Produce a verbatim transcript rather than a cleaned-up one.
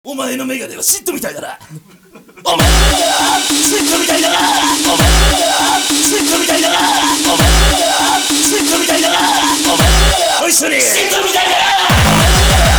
お前のメガネはシットみたいだな。お前のメガネはシットみたいだな。お前のメガネはシットみたいだな。お前のメガネはシットみたいだな。お前のメガネは一緒にシットみたいだな。